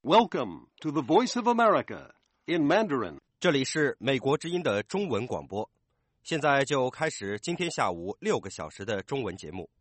Welcome to the Voice of America in Mandarin. 这里是美国之音的中文广播，现在就开始今天下午6个小时的中文节目。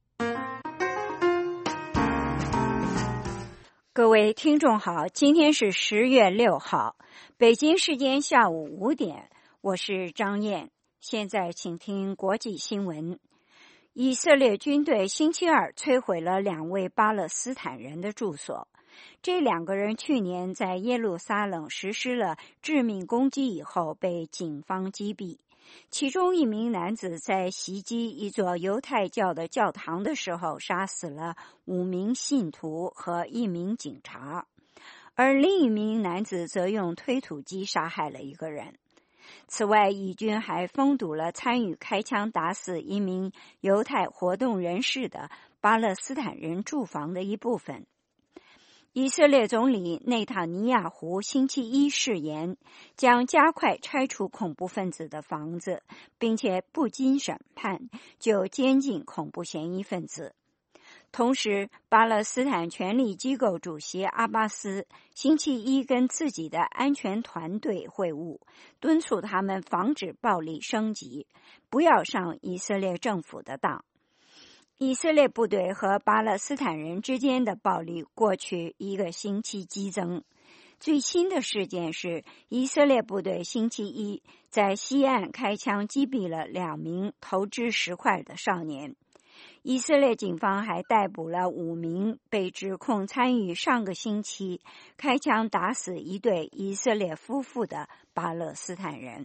各位听众好，今天是10月6号，北京时间下午5点，我是张燕。现在请听国际新闻。以色列军队星期二摧毁了2位巴勒斯坦人的住所。这2个人去年在耶路撒冷实施了致命攻击以后被警方击毙，其中一名男子在袭击一座犹太教的教堂的时候杀死了5名信徒和1名警察，而另一名男子则用推土机杀害了1个人。此外，以军还封堵了参与开枪打死1名犹太活动人士的巴勒斯坦人住房的一部分。以色列总理内塔尼亚胡星期一誓言将加快拆除恐怖分子的房子，并且不经审判就监禁恐怖嫌疑分子。同时，巴勒斯坦权力机构主席阿巴斯星期一跟自己的安全团队会晤，敦促他们防止暴力升级，不要上以色列政府的当。以色列部队和巴勒斯坦人之间的暴力过去1个星期激增。最新的事件是，以色列部队星期一在西岸开枪击毙了2名投掷石块的少年。以色列警方还逮捕了5名被指控参与上个星期开枪打死一对以色列夫妇的巴勒斯坦人。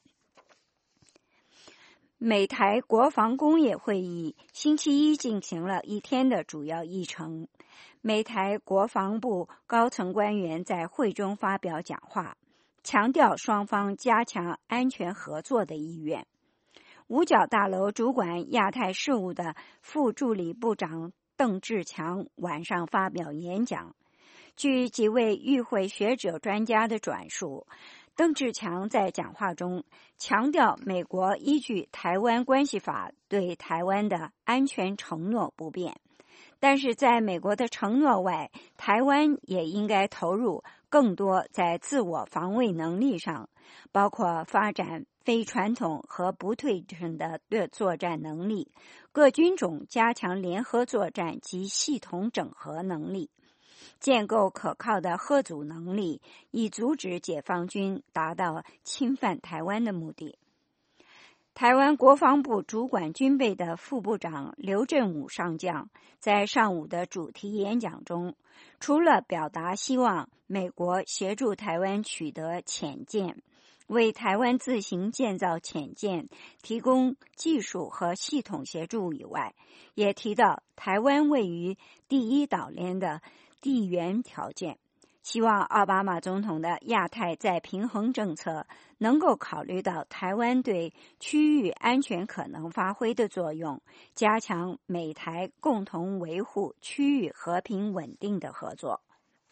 美台国防工业会议星期一进行了1天的主要议程。美台国防部高层官员在会中发表讲话，强调双方加强安全合作的意愿。五角大楼主管亚太事务的副助理部长邓志强晚上发表演讲。据几位与会学者专家的转述，邓志强在讲话中强调，美国依据《台湾关系法》对台湾的安全承诺不变，但是在美国的承诺外，台湾也应该投入更多在自我防卫能力上，包括发展非传统和不对称的作战能力，各军种加强联合作战及系统整合能力，建构可靠的嚇阻能力，以阻止解放军达到侵犯台湾的目的。台湾国防部主管军备的副部长刘振武上将在上午的主题演讲中，除了表达希望美国协助台湾取得潜舰，为台湾自行建造潜舰提供技术和系统协助以外，也提到台湾位于第一岛链的地缘条件，希望奥巴马总统的亚太再平衡政策能够考虑到台湾对区域安全可能发挥的作用，加强美台共同维护区域和平稳定的合作。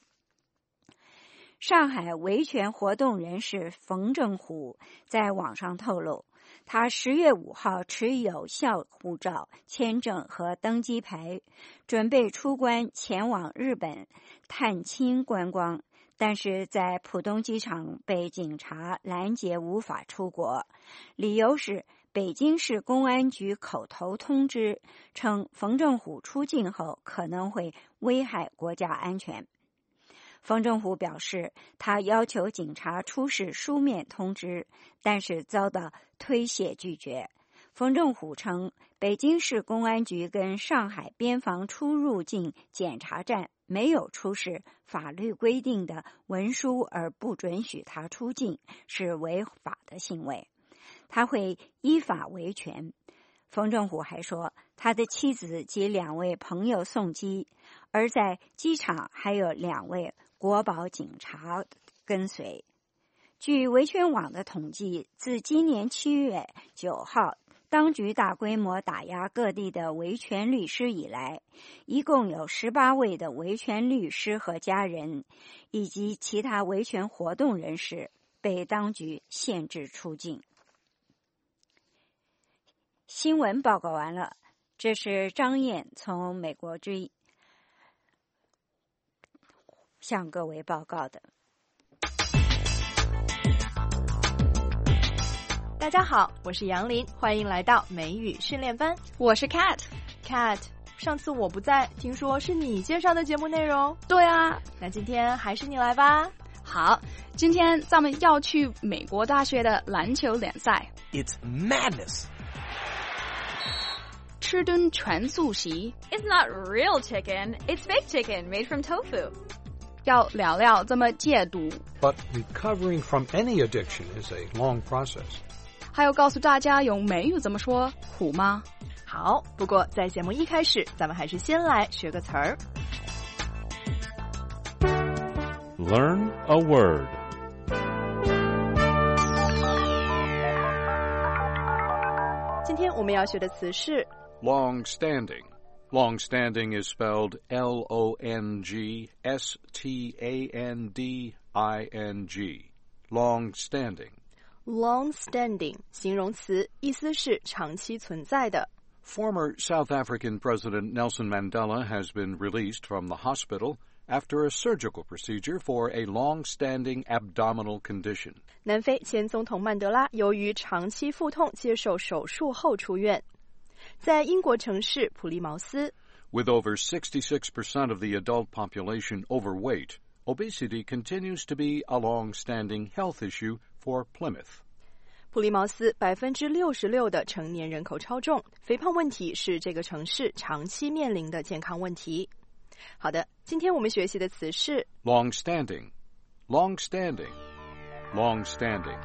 上海维权活动人士冯正虎在网上透露，他10月5号持有效护照、签证和登机牌，准备出关前往日本探亲观光，但是在浦东机场被警察拦截，无法出国。理由是北京市公安局口头通知称，冯正虎出境后可能会危害国家安全。冯正虎表示，他要求警察出示书面通知，但是遭到推卸拒绝。冯正虎称，北京市公安局跟上海边防出入境检查站没有出示法律规定的文书而不准许他出境，是违法的行为，他会依法维权。冯正虎还说，他的妻子及2位朋友送机，而在机场还有2位国保警察跟随。据维权网的统计，自今年7月9号当局大规模打压各地的维权律师以来，一共有18位的维权律师和家人以及其他维权活动人士被当局限制出境。新闻报告完了，这是张燕从美国之向各位报告的。 大家好，我是杨林，欢迎来到美语训练班。 我是 Cat。 上次我不在，听说是你介绍的节目内容。 对啊， 那今天还是你来吧。 好，今天咱们要去美国大学的篮球联赛。 It's madness. 吃顿全素席。 It's not real chicken, it's fake chicken made from tofu. 要聊聊怎么戒毒， But recovering from any addiction is a long process. 还有告诉大家用美语怎么说苦吗？ 好，不过在节目一开始，咱们还是先来学个词儿。 Learn a word. 今天我们要学的词是 Long-standing. Long-standing is spelled Long-standing. Long-standing. long-standing 形容词，意思是长期存在的。 Former South African President Nelson Mandela has been released from the hospital after a surgical procedure for a long-standing abdominal condition. 南非前总统曼德拉由于长期腹痛接受手术后出院。在英国城市普利茅斯 With over 66% of the adult population overweight, obesity continues to be a long-standing health issue for Plymouth. 普利茅斯66%的成年人口超重，肥胖问题是这个城市长期面临的健康问题。好的，今天我们学习的词是 Long-standing. Long-standing. Long-standing.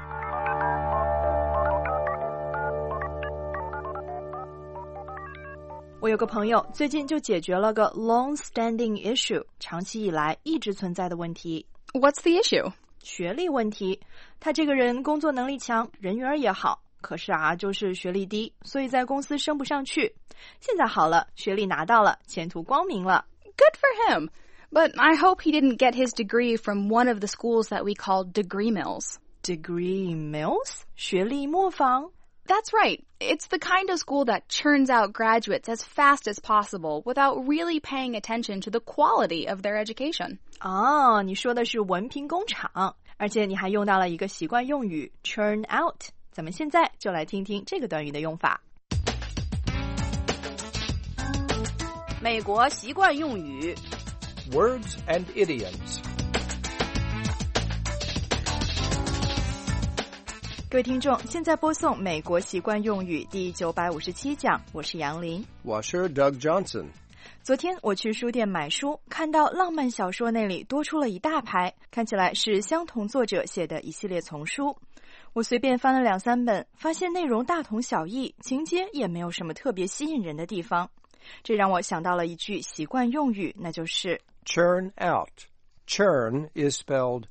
我有个朋友最近就解决了个 long-standing issue， 长期以来一直存在的问题。 What's the issue? 学历问题。他这个人工作能力强，人缘也好，可是就是学历低，所以在公司升不上去。现在好了，学历拿到了，前途光明了。 Good for him. But I hope he didn't get his degree from one of the schools that we call degree mills. Degree mills? 学历磨坊 That's right. It's the kind of school that churns out graduates as fast as possible without really paying attention to the quality of their education. 你说的是文凭工厂，而且你还用到了一个习惯用语 churn out。咱们现在就来听听这个短语的用法。 美国习惯用语 Words and idioms. 各位听众，现在播送美国习惯用语第957讲，我是杨林。 我是 Doug Johnson. 昨天我去书店买书，看到浪漫小说那里多出了一大排，看起来是相同作者写的一系列丛书。我随便翻了2-3本，发现内容大同小异，情节也没有什么特别吸引人的地方。这让我想到了一句习惯用语，那就是 Churn out. Churn is spelled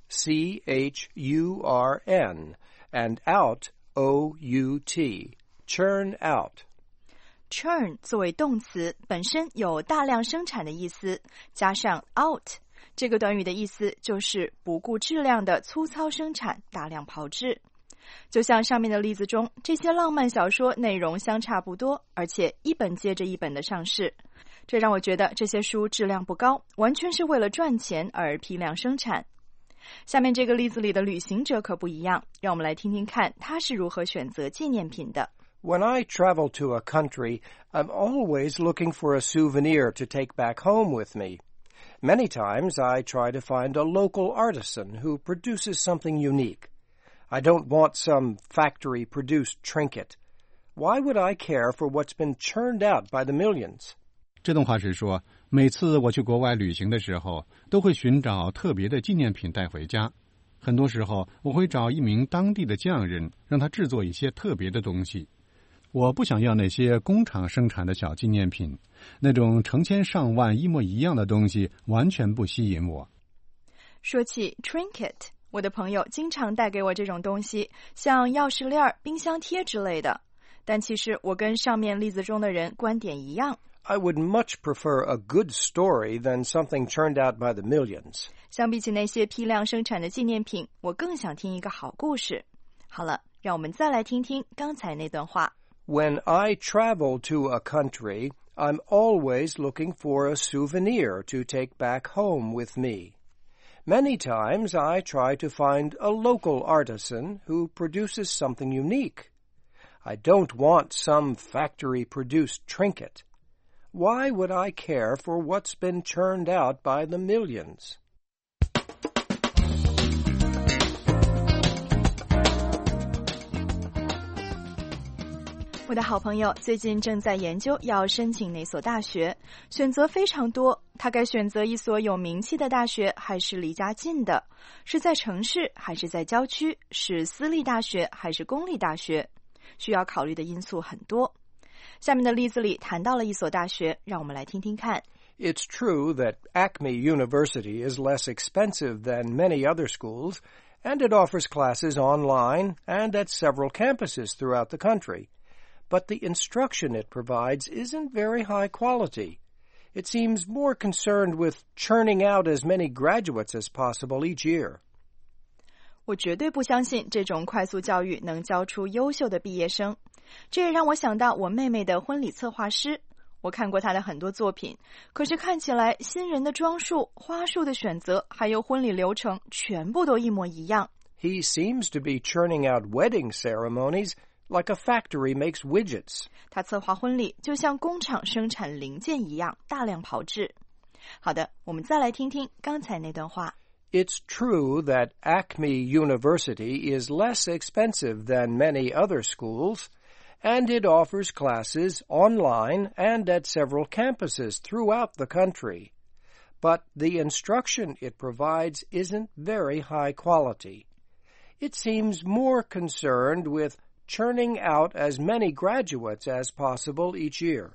C-H-U-R-N and out, O-U-T. Churn out. Churn 作为动词，本身有大量生产的意思，加上 out 这个短语的意思就是不顾质量的粗糙生产，大量炮制。就像上面的例子中，这些浪漫小说内容相差不多，而且一本接着一本的上市，这让我觉得这些书质量不高，完全是为了赚钱而批量生产。下面这个例子里的旅行者可不一样，让我们来听听看他是如何选择纪念品的。 When I travel to a country, I'm always looking for a souvenir to take back home with me. Many times I try to find a local artisan who produces something unique. I don't want some factory-produced trinket. Why would I care for what's been churned out by the millions? 这段话是说，每次我去国外旅行的时候，都会寻找特别的纪念品带回家。很多时候，我会找一名当地的匠人，让他制作一些特别的东西。我不想要那些工厂生产的小纪念品，那种成千上万一模一样的东西完全不吸引我。 说起 trinket， 我的朋友经常带给我这种东西，像钥匙链、冰箱贴之类的。但其实我跟上面例子中的人观点一样。 I would much prefer a good story than something churned out by the millions. 相比起那些批量生产的纪念品，我更想听一个好故事。好了，让我们再来听听刚才那段话。 When I travel to a country, I'm always looking for a souvenir to take back home with me. Many times I try to find a local artisan who produces something unique. I don't want some factory-produced trinket. Why would I care for what's been churned out by the millions? 我的好朋友最近正在研究要申请哪所大学，选择非常多。他该选择一所有名气的大学，还是离家近的？是在城市还是在郊区？是私立大学还是公立大学？需要考虑的因素很多。下面的例子里谈到了一所大学，让我们来听听看。 It's true that Acme University is less expensive than many other schools, and it offers classes online and at several campuses throughout the country.But the instruction it provides isn't very high quality. It seems more concerned with churning out as many graduates as possible each year. 我绝对不相信这种快速教育能教出优秀的毕业生。这也让我想到我妹妹的婚礼策划师。我看过她的很多作品，可是看起来新人的装束、花束的选择，还有婚礼流程，全部都一模一样。 He seems to be churning out wedding ceremonies.Like a factory makes widgets. 他策划婚礼就像工厂生产零件一样，大量炮制。好的，我们再来听听刚才那段话。 It's true that Acme University is less expensive than many other schools, and it offers classes online and at several campuses throughout the country. But the instruction it provides isn't very high quality. It seems more concerned with churning out as many graduates as possible each year.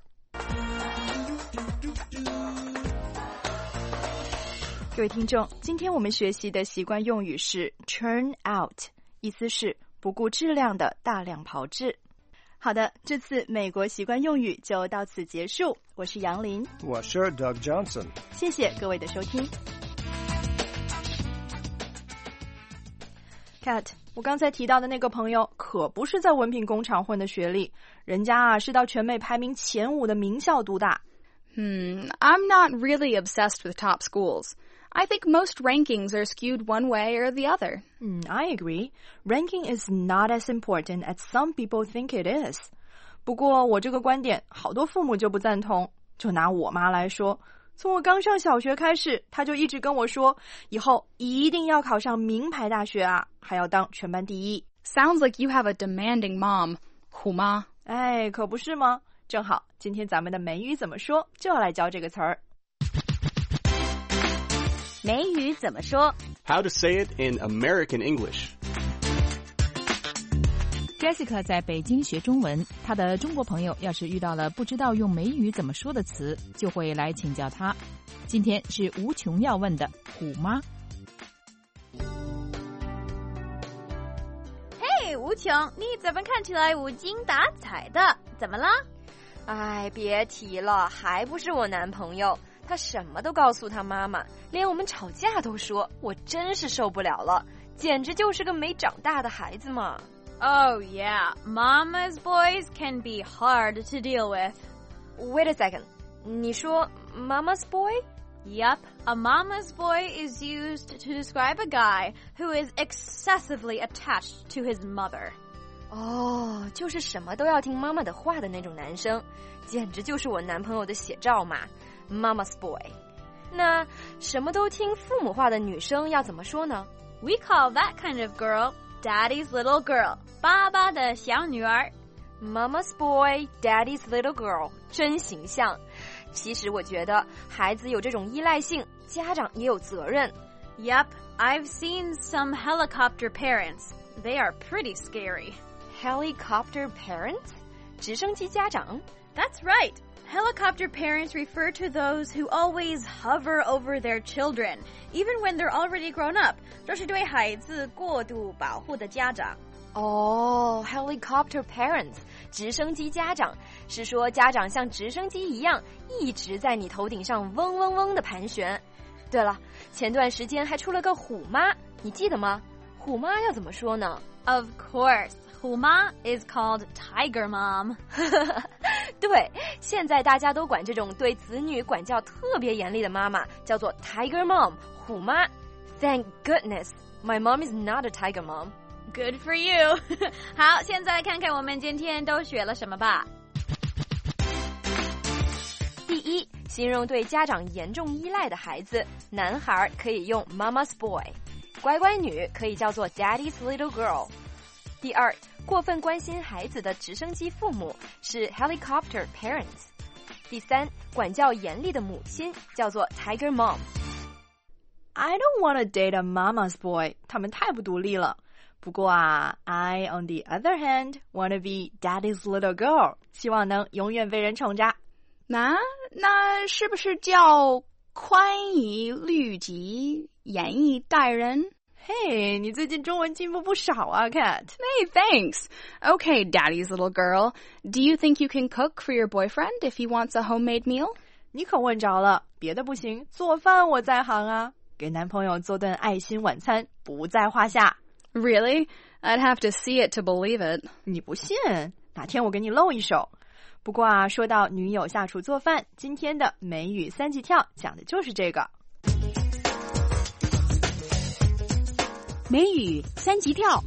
各位听众，今天我们学习的习惯用语是 churn out， 意思是不顾质量的大量炮制。好的，这次美国习惯用语就到此结束。我是杨林， 我是 Doug Johnson。 谢谢各位的收听。Cat， 我刚才提到的那个朋友可不是在文凭工厂混的学历，人家是到全美排名前5的名校读大。 I'm not really obsessed with top schools. I think most rankings are skewed one way or the other. I agree. Ranking is not as important as some people think it is. 不过我这个观点好多父母就不赞同。就拿我妈来说，从我刚上小学开始，她就一直跟我说，以后一定要考上名牌大学啊，还要当全班第一。 Sounds like you have a demanding mom. 虎妈。 哎，可不是吗？正好，今天咱们的美语怎么说就要来教这个词儿。 美语怎么说 How to say it in American English. Jessica 在北京学中文，她的中国朋友要是遇到了不知道用美语怎么说的词，就会来请教她。今天是无穷要问的虎妈。 嘿，无穷，你怎么看起来无精打采的？怎么了？ 哎，别提了，还不是我男朋友，他什么都告诉他妈妈，连我们吵架都说，我真是受不了了，简直就是个没长大的孩子嘛。 Oh yeah, mama's boys can be hard to deal with. Wait a second, 你说 mama's boy? Yup, a mama's boy is used to describe a guy who is excessively attached to his mother. 哦，就是什么都要听妈妈的话的那种男生，简直就是我男朋友的写照嘛。Mama's boy. 那什么都听父母话的女生要怎么说呢？ We call that kind of girl Daddy's little girl. 爸爸的小女儿。 Mama's boy, Daddy's little girl. 真形象。其实我觉得孩子有这种依赖性，家长也有责任。 Yup, I've seen some helicopter parents. They are pretty scary. Helicopter parents? 直升机家长？ That's right.Helicopter parents refer to those who always hover over their children, even when they're already grown up. 这是对孩子过度保护的家长。 哦， helicopter parents, 直升机家长，是说家长像直升机一样，一直在你头顶上嗡嗡嗡的盘旋。对了，前段时间还出了个虎妈，你记得吗？虎妈要怎么说呢？ Of course, 虎妈 is called Tiger Mom. 对，现在大家都管这种对子女管教特别严厉的妈妈叫做 Tiger Mom, 虎妈。 Thank goodness, my mom is not a tiger mom. Good for you. 好，现在来看看我们今天都学了什么吧。 第一，形容对家长严重依赖的孩子，男孩可以用 Mama's boy， 乖乖女可以叫做 Daddy's little girl。第二，过分关心孩子的直升机父母是 helicopter parents。第三，管教严厉的母亲叫做 tiger mom。I don't want to date a mama's boy. 他们太不独立了。不过啊 I, on the other hand, want to be daddy's little girl. 希望能永远被人宠着。 那是不是叫宽以律己，严以待人？ 嘿，你最近中文进步不少啊 Kat. Hey, thanks. Okay, daddy's little girl. Do you think you can cook for your boyfriend if he wants a homemade meal? 你可问着了，别的不行，做饭我在行啊。给男朋友做顿爱心晚餐不在话下。 Really? I'd have to see it to believe it. 你不信？哪天我给你露一手。不过啊，说到女友下厨做饭，今天的美语三级跳讲的就是这个。 美语三级跳。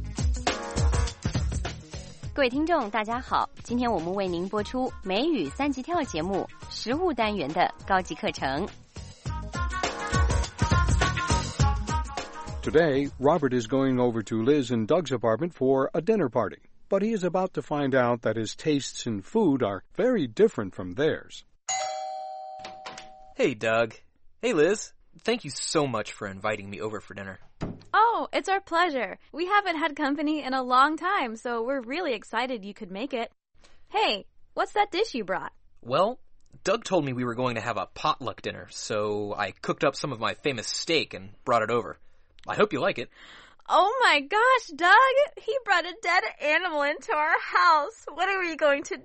各位听众大家好，今天我们为您播出美语三级跳节目食物单元的高级课程。 Today, Robert is going over to Liz and Doug's apartment for a dinner party, but he is about to find out that his tastes in food are very different from theirs. Hey, Doug. Hey, Liz. Thank you so much for inviting me over for dinner. Oh, it's our pleasure. We haven't had company in a long time, so we're really excited you could make it. Hey, what's that dish you brought? Well, Doug told me we were going to have a potluck dinner, so I cooked up some of my famous steak and brought it over. I hope you like it. Oh my gosh, Doug! He brought a dead animal into our house. What are we going to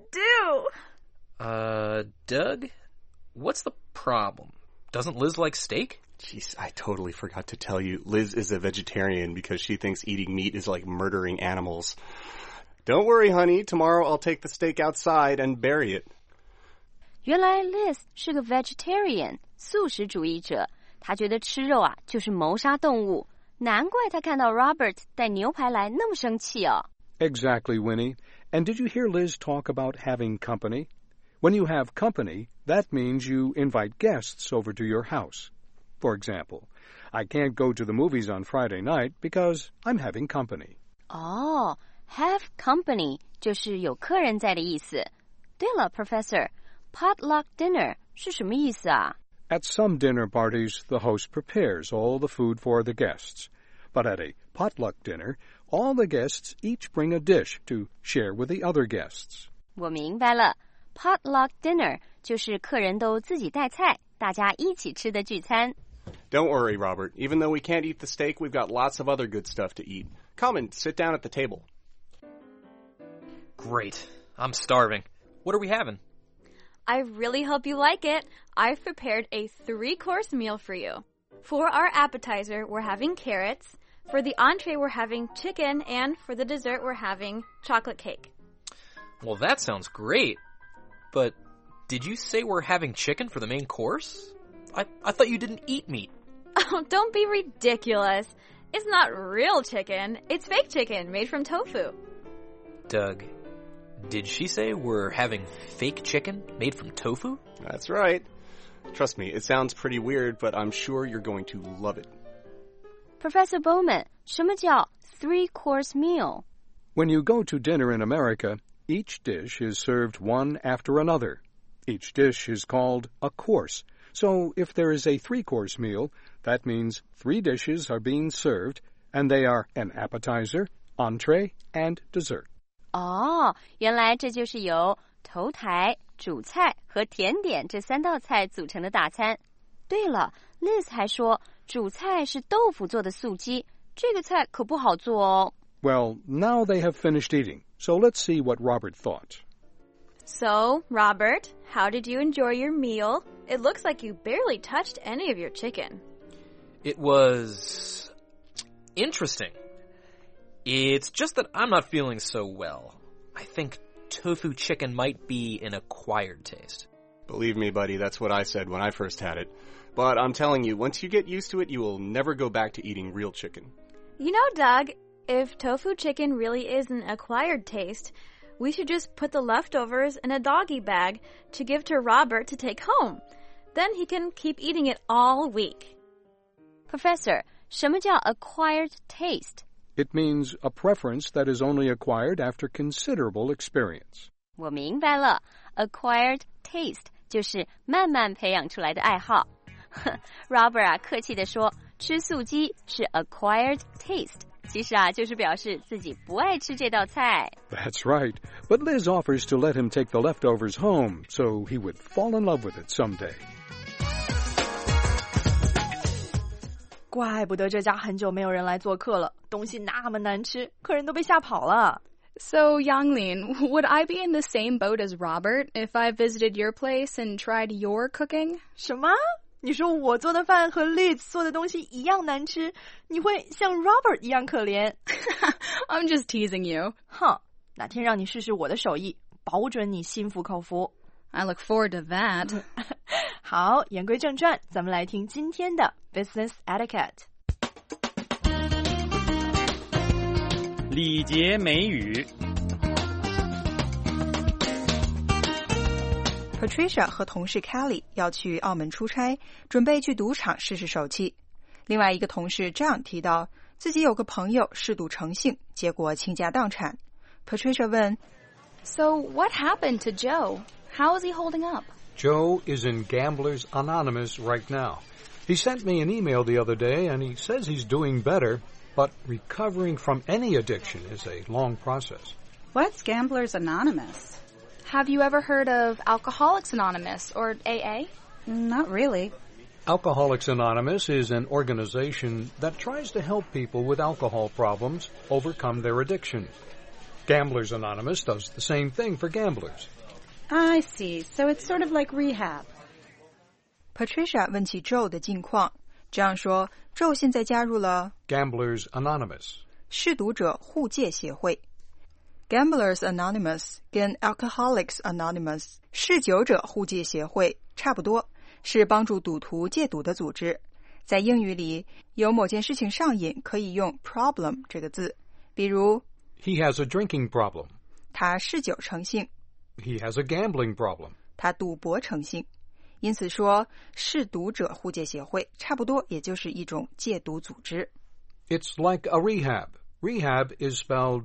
do? Doug? What's the problem? Doesn't Liz like steak? Jeez, I totally forgot to tell you. Liz is a vegetarian because she thinks eating meat is like murdering animals. Don't worry, honey. Tomorrow I'll take the steak outside and bury it. 原来 Liz 是个 vegetarian， 素食主义者。他觉得吃肉啊就是谋杀动物，难怪他看到 Robert 带牛排来那么生气哦。 Exactly, Winnie. And did you hear Liz talk about having company? When you have company, that means you invite guests over to your house. For example, I can't go to the movies on Friday night because I'm having company. 哦 have company 就是有客人在的意思。对了 Professor, potluck dinner 是什么意思啊 ？At some dinner parties, the host prepares all the food for the guests. But at a potluck dinner, all the guests each bring a dish to share with the other guests. 我明白了 potluck dinner 就是客人都自己带菜，大家一起吃的聚餐。 Don't worry, Robert. Even though we can't eat the steak, we've got lots of other good stuff to eat. Come and sit down at the table. Great. I'm starving. What are we having? I really hope you like it. I've prepared a 3-course meal for you. For our appetizer, we're having carrots. For the entree, we're having chicken. And for the dessert, we're having chocolate cake. Well, that sounds great. But did you say we're having chicken for the main course? I thought you didn't eat meat. Oh, don't be ridiculous. It's not real chicken. It's fake chicken made from tofu. Doug, did she say we're having fake chicken made from tofu? That's right. Trust me, it sounds pretty weird, but I'm sure you're going to love it. Professor Bowman, 什么叫 3-course meal? When you go to dinner in America, each dish is served one after another. Each dish is called a course. So if there is a 3-course meal, that means 3 dishes are being served, and they are an appetizer, entree, and dessert. 哦，原来这就是由头台、主菜和甜点这3道菜组成的大餐。对了 ，Liz 还说主菜是豆腐做的素鸡，这个菜可不好做哦。 Well, now they have finished eating, so let's see what Robert thought. So, Robert, how did you enjoy your meal? It looks like you barely touched any of your chicken. It was interesting. It's just that I'm not feeling so well. I think tofu chicken might be an acquired taste. Believe me, buddy, that's what I said when I first had it. But I'm telling you, once you get used to it, you will never go back to eating real chicken. You know, Doug, if tofu chicken really is an acquired taste, we should just put the leftovers in a doggy bag to give to Robert to take home. Then he can keep eating it all week. Professor, 什么叫 acquired taste? It means a preference that is only acquired after considerable experience. 我明白了 ，acquired taste 就是慢慢培养出来的爱好。Robert 啊，客气地说，吃素鸡是 acquired taste， 其实啊，就是表示自己不爱吃这道菜。 That's right, but Liz offers to let him take the leftovers home, so he would fall in love with it someday. 怪不得这家很久没有人来做客了，东西那么难吃，客人都被吓跑了。 So, Yanglin, would I be in the same boat as Robert if I visited your place and tried your cooking? 什么？你说我做的饭和 Liz 做的东西一样难吃，你会像 Robert 一样可怜？ I'm just teasing you. 哼，哪天让你试试我的手艺，保准你心服口服。 I look forward to that. 好，言归正传，咱们来听今天的 Business Etiquette。 礼节美语。 Patricia 和同事 Kelly 要去澳门出差，准备去赌场试试手气。另外一个同事 John 提到自己有个朋友嗜赌成性，结果倾家荡产。Patricia 问 So what happened to Joe? How is he holding up? Joe is in Gamblers Anonymous right now. He sent me an email the other day and he says he's doing better, but recovering from any addiction is a long process. What's Gamblers Anonymous? Have you ever heard of Alcoholics Anonymous or AA? Not really. Alcoholics Anonymous is an organization that tries to help people with alcohol problems overcome their addiction. Gamblers Anonymous does the same thing for gamblers. I see. So it's sort of like rehab. Patricia 问起 Joe 的近况，这样说 Joe 现在加入了 Gamblers Anonymous 嗜赌者互戒协会。Gamblers Anonymous 跟 Alcoholics Anonymous 嗜酒者互戒协会差不多，是帮助赌徒戒赌的组织。在英语里，有某件事情上瘾可以用 problem 这个字，比如 He has a drinking problem. 他嗜酒成性。 He has a gambling problem. 他赌博成性。因此说，嗜赌者互戒协会差不多也就是一种戒毒组织。 It's like a rehab. Rehab is spelled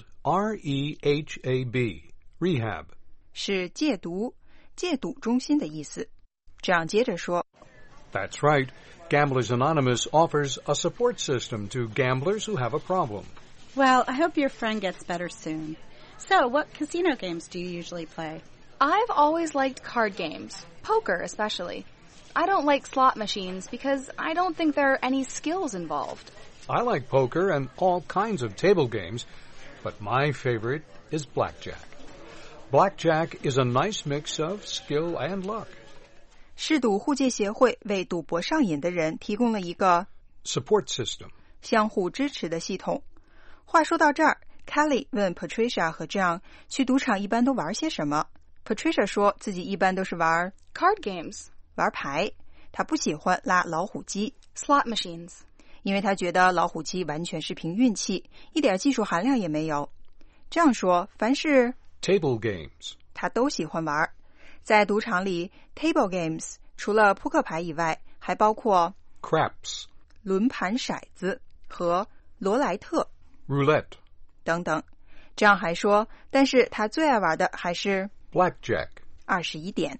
R-E-H-A-B. Rehab. 是戒毒、戒赌中心的意思。这样接着说 That's right. Gamblers Anonymous offers a support system to gamblers who have a problem. Well, I hope your friend gets better soon. So, what casino games do you usually play? I've always liked card games, poker especially. I don't like slot machines because I don't think there are any skills involved. I like poker and all kinds of table games, but my favorite is blackjack. Blackjack is a nice mix of skill and luck. 嗜赌互戒协会为赌博上瘾的人提供了一个 support system 相互支持的系统。话说到这儿 Kelly 问 Patricia 和 John 去赌场一般都玩些什么。 Patricia 说自己一般都是玩 card games 玩牌，她不喜欢拉老虎机 slot machines 因为她觉得老虎机完全是凭运气，一点技术含量也没有。这样说凡是 table games 她都喜欢玩。在赌场里 table games 除了扑克牌以外还包括 craps 轮盘骰子和罗莱特 roulette 等等。这样还说但是他最爱玩的还是 blackjack 21点。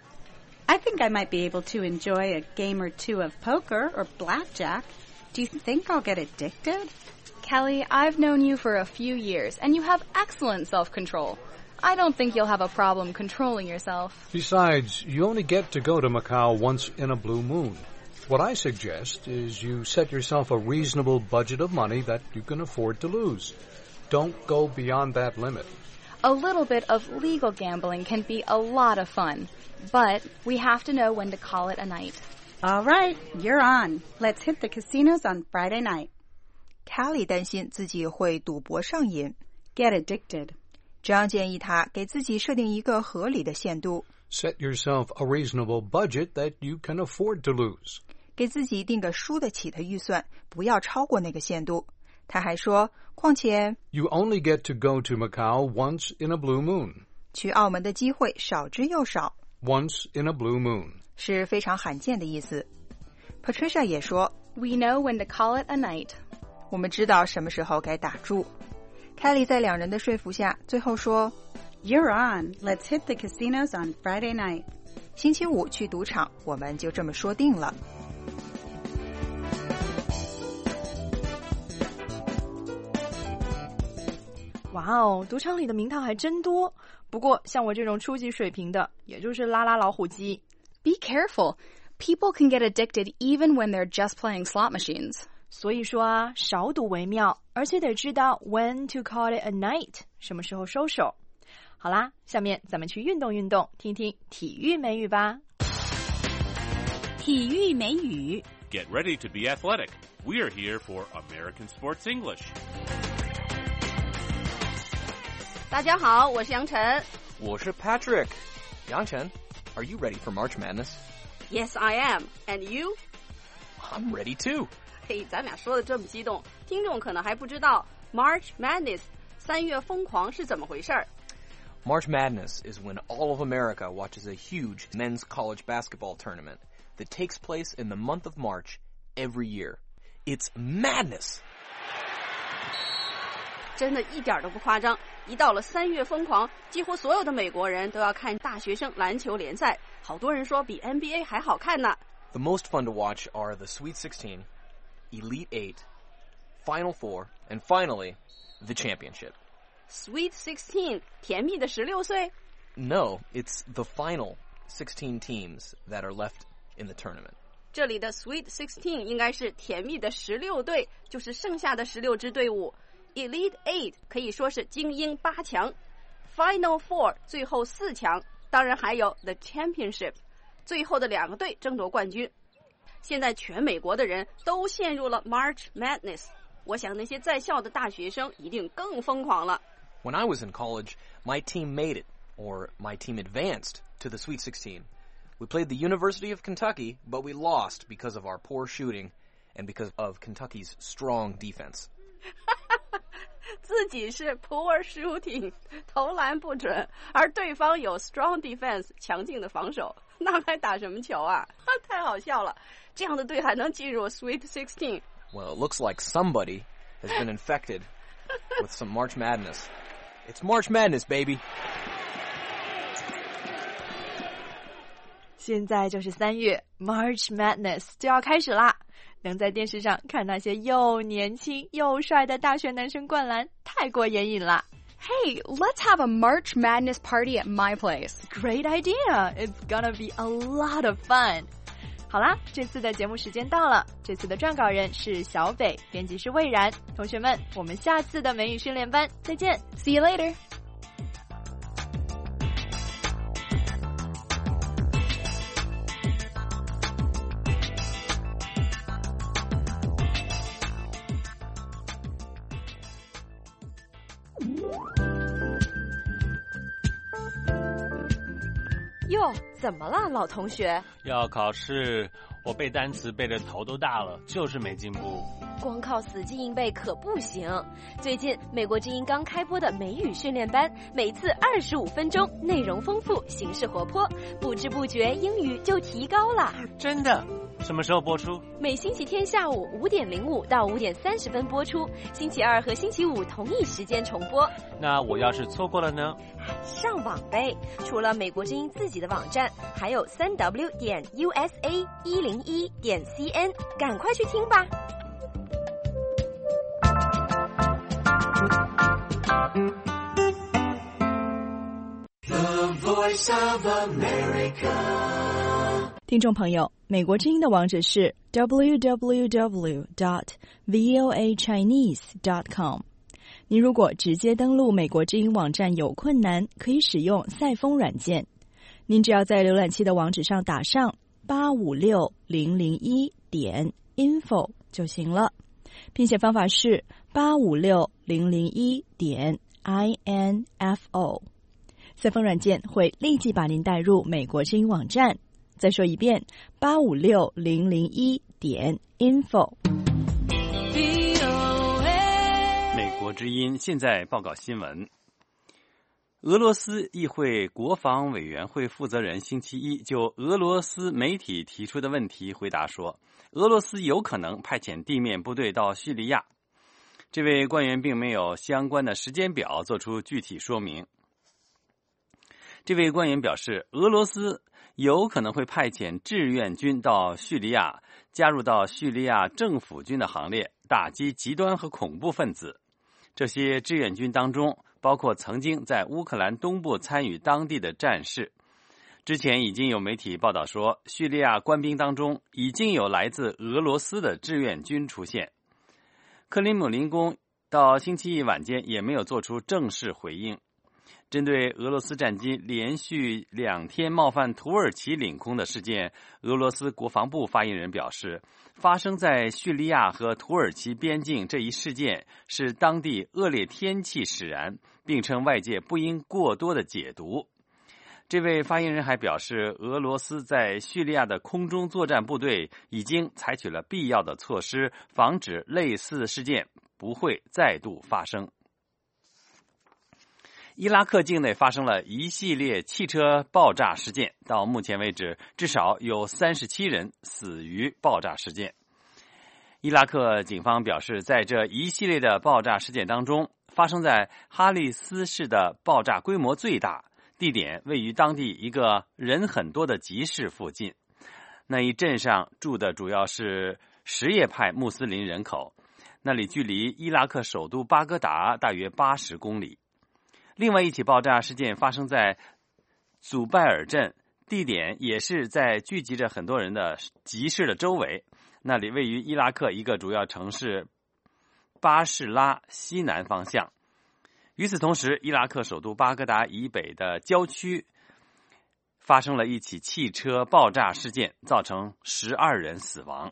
I think I might be able to enjoy a game or two of poker or blackjack. Do you think I'll get addicted? Kelly, I've known you for a few years and you have excellent self-control. I don't think you'll have a problem controlling yourself. Besides, you only get to go to Macau once in a blue moon. What I suggest is you set yourself a reasonable budget of money that you can afford to lose. Don't go beyond that limit. A little bit of legal gambling can be a lot of fun, but we have to know when to call it a night. All right, you're on. Let's hit the casinos on Friday night. Kelly 担心自己会赌博上瘾 Get addicted. 这样建议他给自己设定一个合理的限度 Set yourself a reasonable budget that you can afford to lose. 给自己定个输得起的预算，不要超过那个限度。他还说，况且 You only get to go to Macau once in a blue moon. 去澳门的机会少之又少。 Once in a blue moon. 是非常罕见的意思。Patricia 也说 We know when to call it a night. 我们知道什么时候该打住。Kelly 在两人的说服下，最后说 You're on. Let's hit the casinos on Friday night. 星期五去赌场，我们就这么说定了。哇哦，赌场里的名堂还真多。不过像我这种初级水平的，也就是拉拉老虎机。 Be careful. People can get addicted even when they're just playing slot machines. 所以说啊，少赌为妙，而且得知道 when to call it a night， 什么时候收手。好啦，下面咱们去运动运动，听听体育美语吧。 体育美语 Get ready to be athletic. We're here for American Sports English. 大家好，我是杨晨。 我是 Patrick. 杨晨 Are you ready for March Madness? Yes, I am. And you? I'm ready too. 嘿，咱俩说的这么激动，听众可能还不知道 March Madness 3月疯狂是怎么回事儿。 March Madness is when all of America watches a huge men's college basketball tournament that takes place in the month of March every year. It's madness! 真的一点都不夸张，一到了3月疯狂，几乎所有的美国人都要看大学生篮球联赛，好多人说比 NBA 还好看呢。 The most fun to watch are the Sweet 16, Elite 8, Final 4, and finally, the championship. Sweet 16, 甜蜜的16岁? No, it's the final 16 teams that are left in the tournament. 这里的 Sweet 16应该是甜蜜的16队，就是剩下的16支队伍。Elite 8可以说是精英8强 ，Final 4最后4强，当然还有 The Championship， 最后的2个队争夺冠军。现在全美国的人都陷入了 March Madness， 我想那些在校的大学生一定更疯狂了。 When I was in college, my team made it, or my team advanced to the Sweet 16. We played the University of Kentucky, but we lost because of our poor shooting and because of Kentucky's strong defense. 自己是 poor shooting， 投篮不准，而对方有 strong defense， 强劲的防守，那还打什么球啊？太好笑了，这样的队还能进入 Sweet 16？ Well, it looks like somebody has been infected with some March Madness. It's March Madness, baby! 现在就是3月 ，March Madness 就要开始啦！能在电视上看那些又年轻又帅的大学男生灌篮，太过眼瘾了。 Hey, let's have a March Madness party at my place. Great idea! It's gonna be a lot of fun. 好啦，这次的节目时间到了。这次的撰稿人是小北，编辑是魏然。同学们，我们下次的美语训练班再见 ，See you later. 哟，怎么了，老同学？ 要考试，我背单词背得头都大了，就是没进步。 光靠死记硬背可不行。最近美国之音刚开播的美语训练班，每次25分钟，内容丰富，形式活泼，不知不觉英语就提高了。 真的？什么时候播出？ 每星期天下午5点05到5点30分播出，星期二和星期五同一时间重播。 那我要是错过了呢？ 上网呗！除了美国之音自己的网站，还有3w.usa101.cn， 赶快去听吧。 The Voice of America。 听众朋友，美国之音的网址是 www.voachinese.com。您如果直接登录美国之音网站有困难，可以使用赛风软件。您只要在浏览器的网址上打上856001.info 就行了，拼写方法是856001.info。赛风软件会立即把您带入美国之音网站。 再说一遍，856001.info。 美国之音现在报告新闻。俄罗斯议会国防委员会负责人星期一就俄罗斯媒体提出的问题回答说，俄罗斯有可能派遣地面部队到叙利亚。这位官员并没有相关的时间表做出具体说明。这位官员表示，俄罗斯有可能会派遣志愿军到叙利亚，加入到叙利亚政府军的行列，打击极端和恐怖分子。这些志愿军当中包括曾经在乌克兰东部参与当地的战士。之前已经有媒体报道说，叙利亚官兵当中已经有来自俄罗斯的志愿军出现。克里姆林宫到星期一晚间也没有做出正式回应。针对俄罗斯战机连续2天冒犯土耳其领空的事件，俄罗斯国防部发言人表示，发生在叙利亚和土耳其边境这一事件是当地恶劣天气使然，并称外界不应过多的解读。这位发言人还表示，俄罗斯在叙利亚的空中作战部队已经采取了必要的措施，防止类似事件不会再度发生。伊拉克境内发生了一系列汽车爆炸事件，到目前为止，至少有37人死于爆炸事件。伊拉克警方表示，在这一系列的爆炸事件当中，发生在哈利斯市的爆炸规模最大，地点位于当地一个人很多的集市附近。那一镇上住的主要是什叶派穆斯林人口，那里距离伊拉克首都巴格达大约80公里。另外一起爆炸事件发生在祖拜尔镇，地点也是在聚集着很多人的集市的周围，那里位于伊拉克一个主要城市巴士拉西南方向。与此同时，伊拉克首都巴格达以北的郊区发生了一起汽车爆炸事件，造成12人死亡。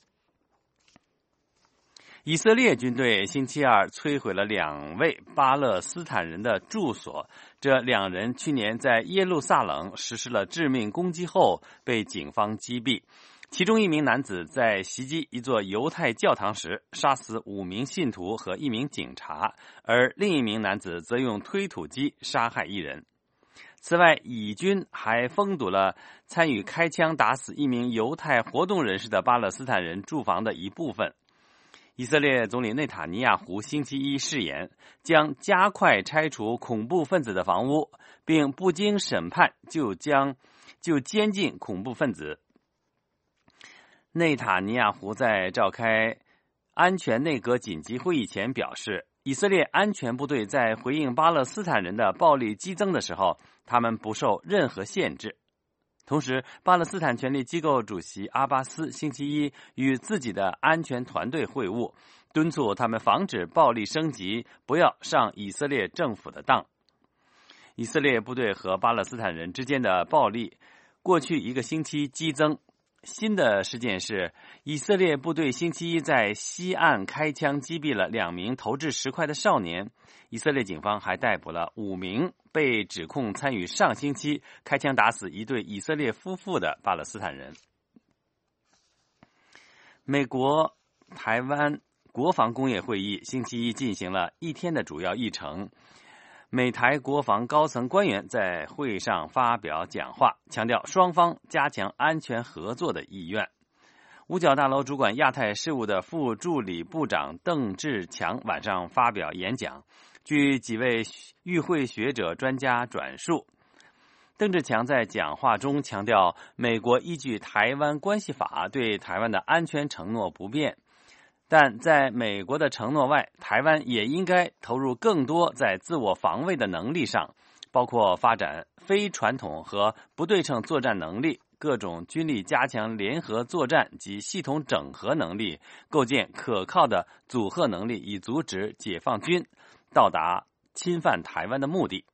以色列军队星期二摧毁了2位巴勒斯坦人的住所，这2人去年在耶路撒冷实施了致命攻击后被警方击毙。其中一名男子在袭击一座犹太教堂时杀死5名信徒和1名警察，而另一名男子则用推土机杀害1人。此外，以军还封堵了参与开枪打死1名犹太活动人士的巴勒斯坦人住房的一部分。以色列总理内塔尼亚胡星期一誓言，将加快拆除恐怖分子的房屋，并不经审判就监禁恐怖分子。内塔尼亚胡在召开安全内阁紧急会议前表示，以色列安全部队在回应巴勒斯坦人的暴力激增的时候，他们不受任何限制。同时，巴勒斯坦权力机构主席阿巴斯星期一与自己的安全团队会晤，敦促他们防止暴力升级，不要上以色列政府的当。以色列部队和巴勒斯坦人之间的暴力过去1个星期激增。新的事件是，以色列部队星期一在西岸开枪击毙了2名投掷石块的少年。以色列警方还逮捕了5名被指控参与上星期开枪打死一对以色列夫妇的巴勒斯坦人。美国台湾国防工业会议星期一进行了1天的主要议程。美台国防高层官员在会上发表讲话，强调双方加强安全合作的意愿。五角大楼主管亚太事务的副助理部长邓志强晚上发表演讲，据几位与会学者专家转述，邓志强在讲话中强调，美国依据《台湾关系法》对台湾的安全承诺不变，但在美国的承诺外，台湾也应该投入更多在自我防卫的能力上，包括发展非传统和不对称作战能力、各种军力加强联合作战及系统整合能力，构建可靠的组合能力，以阻止解放军到达侵犯台湾的目的。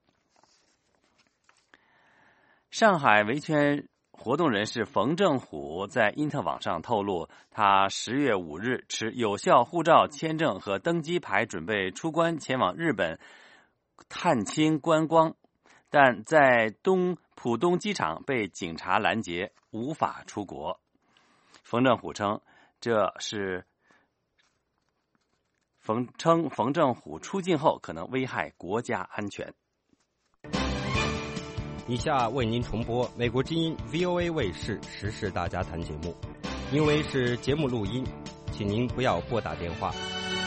上海维权活动人士冯正虎在因特网上透露，他10月5日持有效护照、签证和登机牌，准备出关前往日本探亲观光，但在东浦东机场被警察拦截，无法出国。冯正虎称，冯正虎出境后可能危害国家安全。 以下为您重播美国之音 VOA 卫视时事大家谈节目，因为是节目录音，请您不要拨打电话。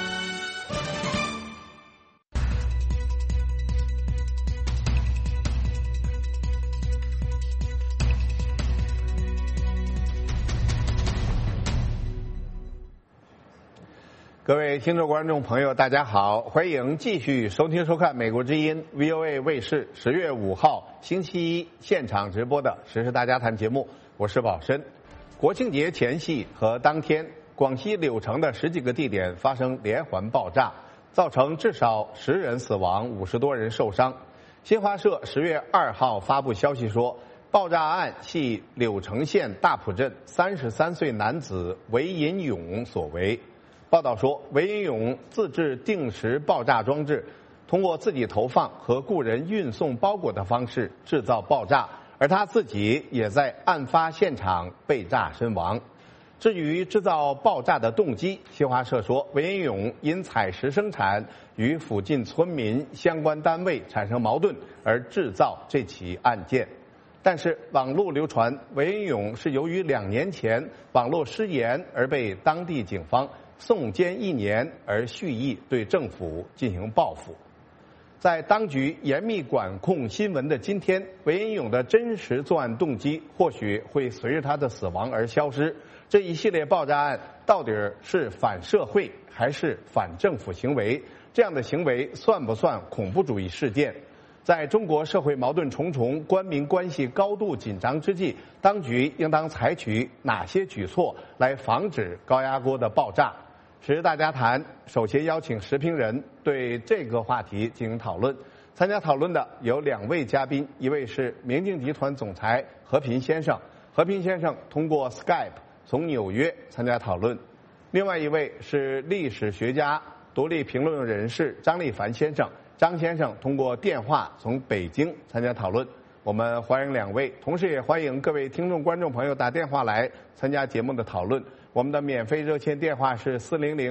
各位听众观众朋友大家好，欢迎继续收听收看美国之音 VOA 卫视10月5号星期一现场直播的时事大家谈节目，我是宝申。国庆节前夕和当天，广西柳城的10几个地点发生连环爆炸，造成至少10人死亡，50多人受伤。新华社10月2号发布消息说，爆炸案系柳城县大埔镇33岁男子韦银勇所为。报道说，韦银勇自制定时爆炸装置，通过自己投放和雇人运送包裹的方式制造爆炸，而他自己也在案发现场被炸身亡。至于制造爆炸的动机，新华社说，韦银勇因采石生产与附近村民相关单位产生矛盾而制造这起案件。但是网络流传韦银勇是由于2年前网络失言而被当地警方送监1年，而蓄意对政府进行报复。在当局严密管控新闻的今天，韦银勇的真实作案动机或许会随着他的死亡而消失。这一系列爆炸案到底是反社会还是反政府行为？这样的行为算不算恐怖主义事件？在中国社会矛盾重重、官民关系高度紧张之际，当局应当采取哪些举措来防止高压锅的爆炸？时事大家谈首先邀请时评人对这个话题进行讨论。参加讨论的有2位嘉宾，一位是明镜集团总裁何平先生，何平先生通过 Skype 从纽约参加讨论；另外一位是历史学家、独立评论人士张立凡先生，张先生通过电话从北京参加讨论。我们欢迎2位，同时也欢迎各位听众观众朋友打电话来参加节目的讨论。我们的免费热线电话是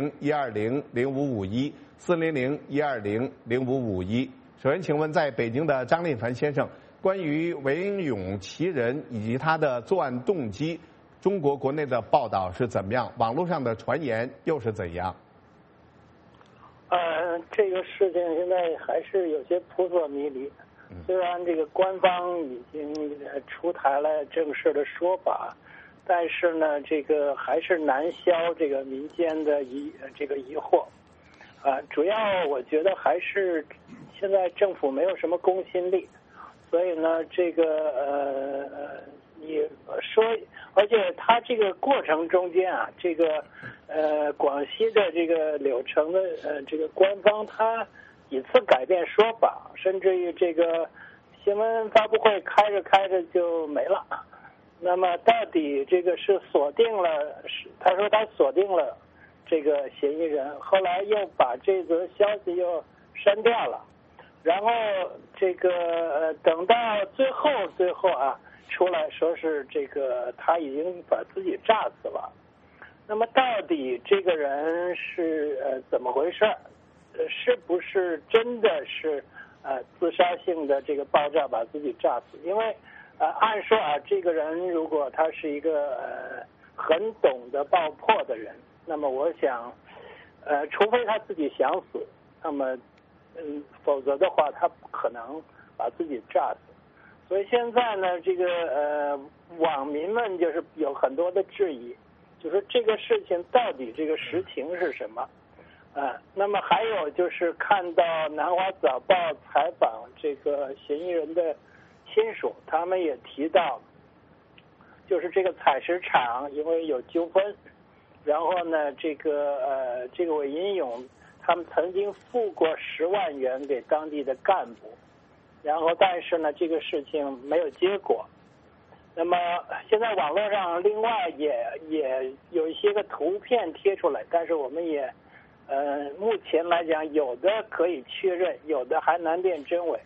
400-120-0551 400-120-0551。首先请问，在北京的张立凡先生，关于韦银勇其人以及他的作案动机，中国国内的报道是怎么样？网络上的传言又是怎样？ 这个事情现在还是有些扑朔迷离。虽然这个官方已经出台了正式的说法，但是呢，这个还是难消这个民间的疑惑。主要我觉得还是现在政府没有什么公信力，所以呢，这个你说，而且它这个过程中间啊，这个广西的这个柳城的这个官方，它几次改变说法，甚至于这个新闻发布会开着就没了。那么到底这个是锁定了，他说他锁定了这个嫌疑人，后来又把这则消息又删掉了，然后这个等到最后啊出来说是这个他已经把自己炸死了。那么到底这个人是怎么回事？是不是真的是自杀性的这个爆炸把自己炸死？因为按说啊，这个人如果他是一个很懂得爆破的人，那么我想除非他自己想死，那么否则的话他不可能把自己炸死。所以现在呢，这个网民们就是有很多的质疑，就是这个事情到底这个实情是什么？那么还有就是看到《南华早报》采访这个嫌疑人的亲属，他们也提到，就是这个采石场因为有纠纷，然后呢，这个韦银勇他们曾经付过10万元给当地的干部，然后但是呢，这个事情没有结果。那么现在网络上另外也有一些个图片贴出来，但是我们也目前来讲有的可以确认，有的还难辨真伪。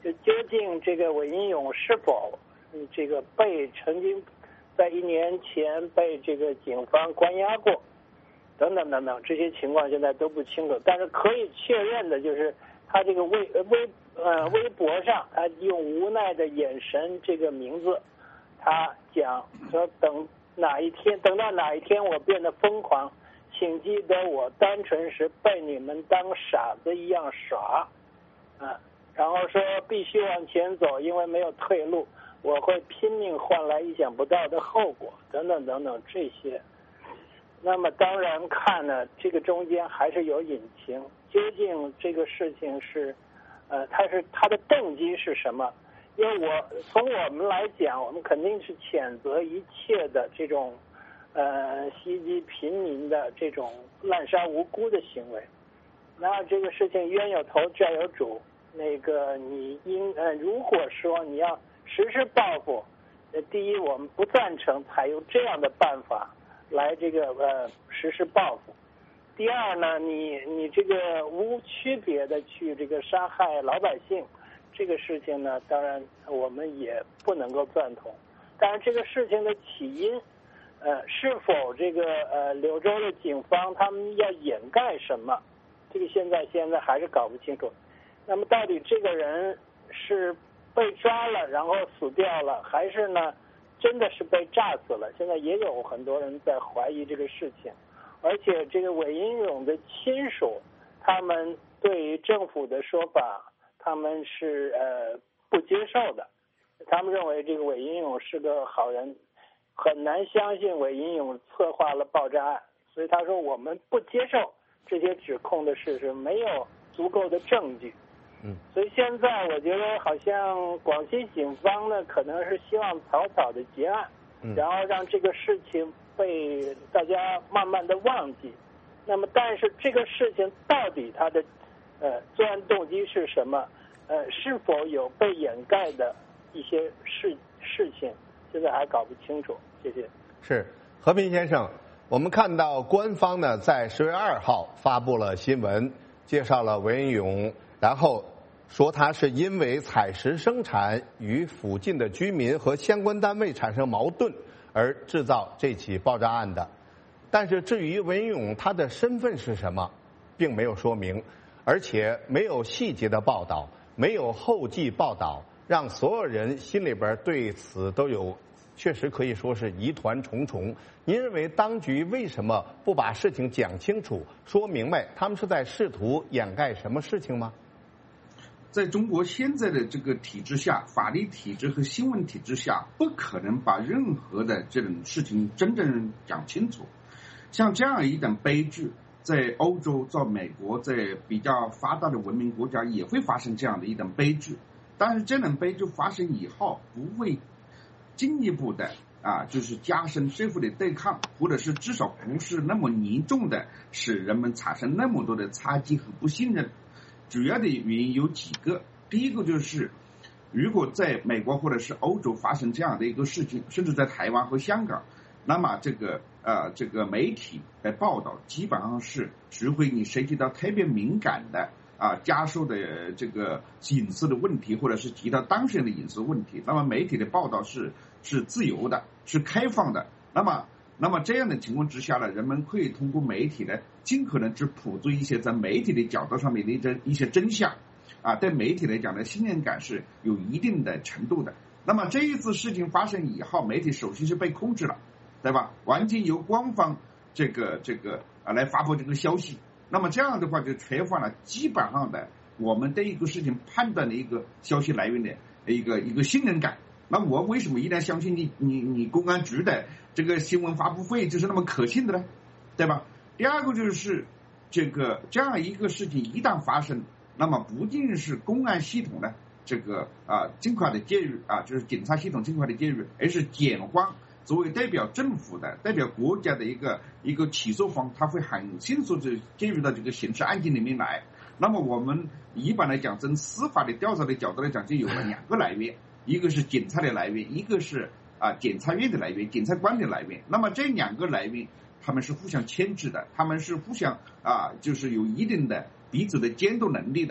就究竟这个韦英勇是否这个曾经在1年前被这个警方关押过，等等等等，这些情况现在都不清楚。但是可以确认的就是，他这个微博上，他用无奈的眼神这个名字，他讲说等到哪一天我变得疯狂，请记得我单纯时被你们当傻子一样耍，然后说必须往前走，因为没有退路，我会拼命换来意想不到的后果，等等等等这些。那么当然看呢，这个中间还是有隐情，究竟这个事情是，他的动机是什么？因为从我们来讲，我们肯定是谴责一切的这种，袭击平民的这种滥杀无辜的行为。那这个事情冤有头债有主，那个如果说你要实施报复，第一我们不赞成采用这样的办法来这个实施报复。第二呢，你这个无区别的去这个杀害老百姓，这个事情呢，当然我们也不能够赞同。但是这个事情的起因，是否这个柳州的警方他们要掩盖什么，这个现在还是搞不清楚。那么到底这个人是被抓了然后死掉了，还是呢真的是被炸死了？现在也有很多人在怀疑这个事情。而且这个韦英勇的亲属，他们对于政府的说法，他们是不接受的。他们认为这个韦英勇是个好人，很难相信韦英勇策划了爆炸案。所以他说我们不接受这些指控的事实，没有足够的证据。所以现在我觉得好像广西警方呢，可能是希望草草的结案，然后让这个事情被大家慢慢的忘记。那么但是这个事情到底它的作案动机是什么，是否有被掩盖的一些事情，现在还搞不清楚。谢谢。 是和平先生，我们看到官方呢在10月2号发布了新闻，介绍了韦英勇，然后说他是因为采石生产与附近的居民和相关单位产生矛盾而制造这起爆炸案的。但是至于韦英勇他的身份是什么，并没有说明，而且没有细节的报道，没有后继报道，让所有人心里边对此都有确实可以说是疑团重重。您认为当局为什么不把事情讲清楚说明白？他们是在试图掩盖什么事情吗？ 在中国现在的这个体制下，法律体制和新闻体制下，不可能把任何的这种事情真正讲清楚。像这样一种悲剧，在欧洲、在美国，在比较发达的文明国家也会发生这样的一种悲剧。但是这种悲剧发生以后，不会进一步的就是加深社会的对抗，或者是至少不是那么严重的使人们产生那么多的猜忌和不信任。主要的原因有几个，第一个就是如果在美国或者是欧洲发生这样的一个事情，甚至在台湾和香港，那么这个媒体的报道基本上是除非你涉及到特别敏感的家属的这个隐私的问题，或者是其他当事人的隐私问题，那么媒体的报道是自由的，是开放的。那么这样的情况之下呢，人们可以通过媒体呢，尽可能去捕捉一些在媒体的角度上面的一些真相对媒体来讲呢，信任感是有一定的程度的。那么这一次事情发生以后，媒体首先是被控制了，对吧？完全由官方这个来发布这个消息。那么这样的话就缺乏了基本上的我们对一个事情判断的一个消息来源的一个信任感。那我为什么一旦相信你公安局的这个新闻发布会就是那么可信的呢？对吧？第二个就是这样一个事情一旦发生，那么不仅是公安系统呢尽快的介入就是警察系统尽快的介入，而是检方作为代表政府的代表国家的一个起诉方，他会很迅速的介入到这个刑事案件里面来。那么我们一般来讲，从司法的调查的角度来讲，就有了两个来源，一个是警察的来源，一个是检察院的来源，检察官的来源。那么这两个来源他们是互相牵制的，他们是互相就是有一定的彼此的监督能力的。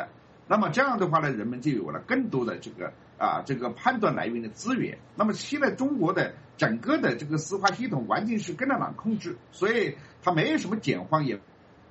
那么这样的话呢，人们就有了更多的这个判断来源的资源。那么现在中国的整个的这个司法系统完全是共产党控制，所以它没有什么检方，也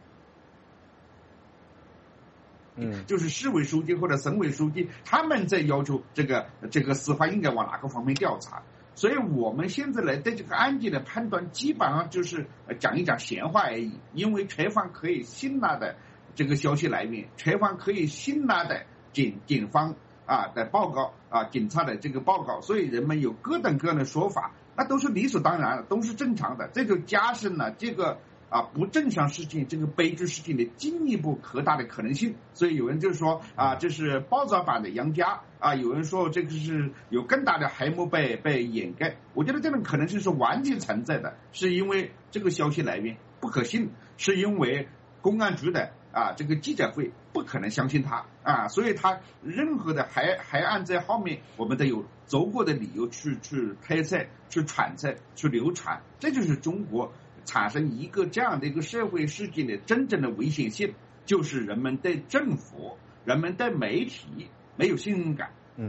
就是市委书记或者省委书记他们在要求这个司法应该往哪个方面调查。所以我们现在来对这个案件的判断基本上就是讲一讲闲话而已，因为全方可以信纳的这个消息来源，全方可以信纳的警方的报告警察的这个报告，所以人们有各等各样的说法，那都是理所当然的，都是正常的，这就加深了这个不正常事情这个悲剧事情的进一步扩大的可能性。所以有人就说这是爆炸版的杨家有人说这个是有更大的黑幕被掩盖。我觉得这种可能性是完全存在的，是因为这个消息来源不可信，是因为公安局的这个记者会不可能相信他所以他任何的还案在后面，我们都有足够的理由去推测、去揣测、去流传。这就是中国产生一个这样的一个社会事件的真正的危险性，就是人们对政府、人们对媒体没有信任感。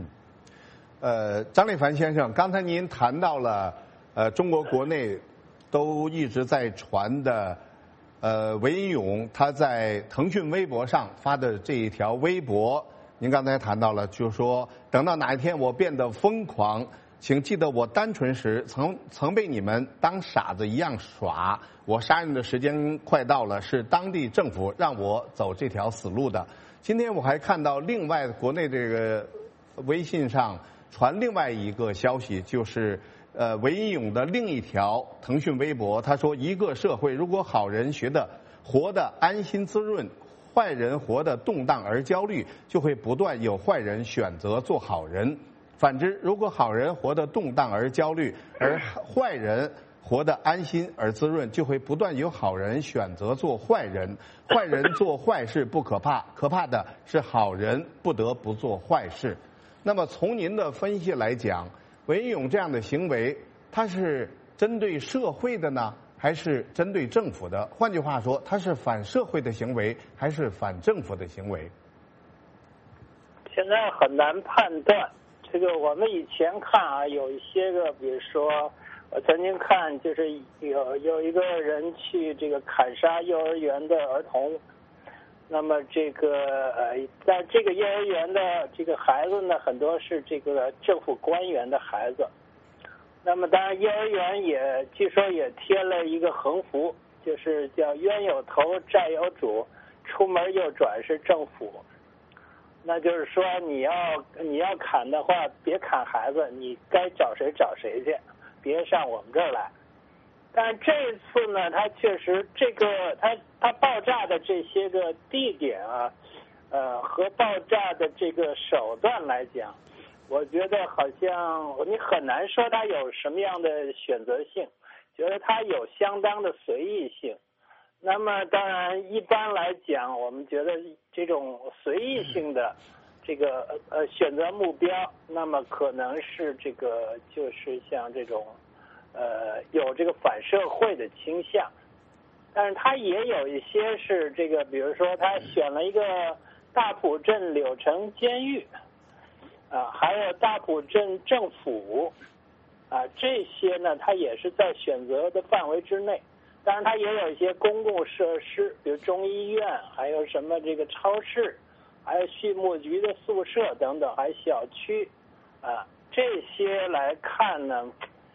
张立凡先生，刚才您谈到了中国国内都一直在传的韦银勇他在腾讯微博上发的这一条微博，您刚才谈到了，就是说等到哪一天我变得疯狂，请记得我单纯时曾被你们当傻子一样耍，我杀人的时间快到了，是当地政府让我走这条死路的。今天我还看到另外国内这个微信上传另外一个消息，就是韦银勇的另一条腾讯微博，他说一个社会如果好人活得安心滋润，坏人活得动荡而焦虑，就会不断有坏人选择做好人。反之，如果好人活得动荡而焦虑，而坏人活得安心而滋润，就会不断有好人选择做坏人。坏人做坏事不可怕，可怕的是好人不得不做坏事。那么从您的分析来讲，韦银勇这样的行为，他是针对社会的呢，还是针对政府的？换句话说，他是反社会的行为，还是反政府的行为？ 现在很难判断。这个我们以前看有一些个，比如说我曾经看，就是有一个人去这个砍杀幼儿园的儿童，那么这个在这个幼儿园的这个孩子呢，很多是这个政府官员的孩子。那么当然幼儿园也据说也贴了一个横幅，就是叫冤有头债有主，出门右转是政府。那就是说你要砍的话，别砍孩子，你该找谁找谁去，别上我们这儿来。但这一次呢，它确实这个它爆炸的这些个地点和爆炸的这个手段来讲，我觉得好像你很难说它有什么样的选择性，觉得它有相当的随意性。那么当然一般来讲，我们觉得这种随意性的这个选择目标，那么可能是这个就是像这种有这个反社会的倾向。但是他也有一些是这个，比如说他选了一个大埔镇柳城监狱还有大埔镇政府这些呢他也是在选择的范围之内。当然它也有一些公共设施，比如中医院，还有什么这个超市，还有畜牧局的宿舍等等，还有小区这些来看呢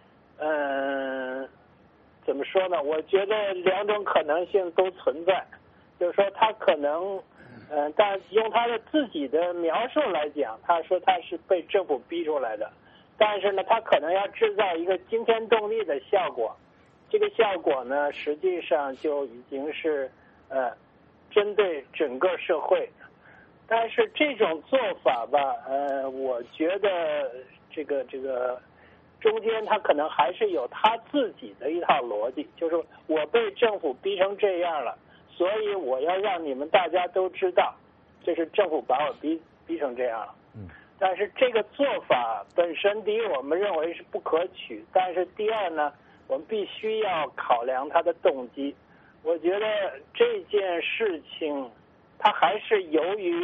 怎么说呢，我觉得两种可能性都存在。就是说他可能但用他的自己的描述来讲，他说他是被政府逼出来的，但是呢他可能要制造一个惊天动地的效果。这个效果呢，实际上就已经是针对整个社会。但是这种做法吧，我觉得这个中间他可能还是有他自己的一套逻辑，就是我被政府逼成这样了，所以我要让你们大家都知道，这是政府把我逼成这样了。但是这个做法本身，第一我们认为是不可取，但是第二呢，我们必须要考量他的动机。我觉得这件事情它还是由于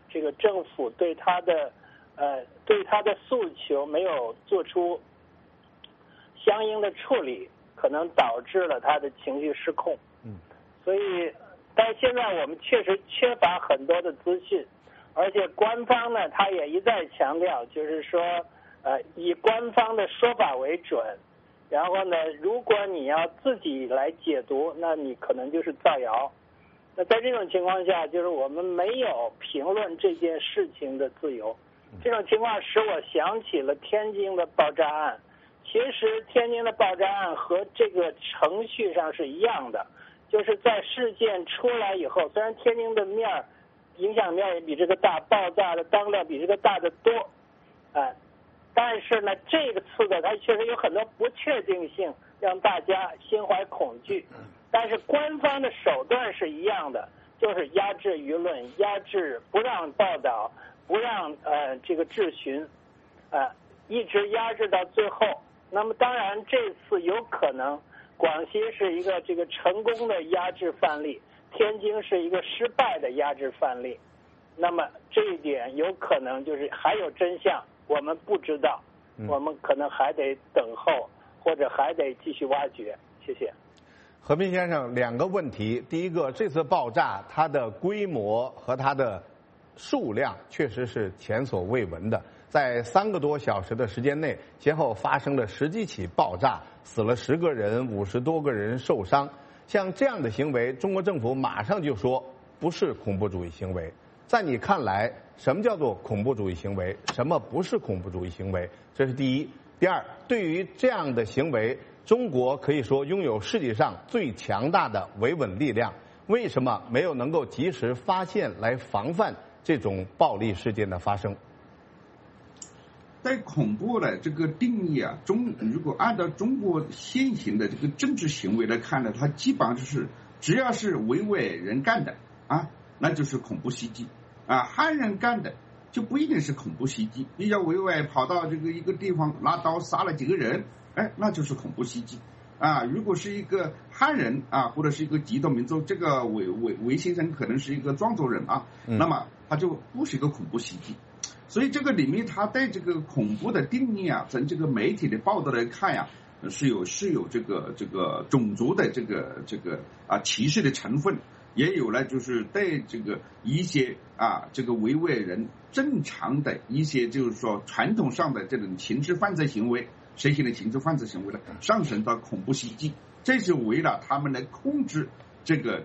这个政府对他的诉求没有做出相应的处理，可能导致了他的情绪失控。所以，但现在我们确实缺乏很多的资讯，而且官方呢，他也一再强调，就是说，以官方的说法为准。然后呢，如果你要自己来解读，那你可能就是造谣。那在这种情况下，就是我们没有评论这件事情的自由。这种情况使我想起了天津的爆炸案。其实天津的爆炸案和这个程序上是一样的，就是在事件出来以后，虽然天津的影响面也比这个大，爆炸的当量比这个大得多，但是呢，这个次的它确实有很多不确定性，让大家心怀恐惧。但是官方的手段是一样的，就是压制舆论，压制不让报道，不让这个质询，一直压制到最后。那么当然这次有可能广西是一个这个成功的压制范例，天津是一个失败的压制范例。那么这一点有可能就是还有真相，我们不知道，我们可能还得等候，或者还得继续挖掘。谢谢。 和平先生，两个问题。第一个，这次爆炸它的规模和它的数量确实是前所未闻的，在3个多小时的时间内，先后发生了10几起爆炸，死了10个人，50多个人受伤。像这样的行为，中国政府马上就说不是恐怖主义行为。在你看来，什么叫做恐怖主义行为？什么不是恐怖主义行为？这是第一。第二，对于这样的行为，中国可以说拥有世界上最强大的维稳力量，为什么没有能够及时发现来防范这种暴力事件的发生？ 在恐怖的这个定义啊，如果按照中国现行的这个政治行为来看呢，它基本上就是只要是维吾尔人干的那就是恐怖袭击汉人干的就不一定是恐怖袭击。你要维吾尔跑到这个一个地方拿刀杀了几个人，那就是恐怖袭击如果是一个汉人或者是一个极端民族，这个韦先生可能是一个壮族人那么他就不是一个恐怖袭击。所以这个里面他对这个恐怖的定义从这个媒体的报道来看是有这个种族的这个歧视的成分，也有了就是对这个一些这个维吾尔人正常的一些就是说传统上的这种刑事犯罪行为，实行的刑事犯罪行为呢上升到恐怖袭击，这是为了他们来控制这个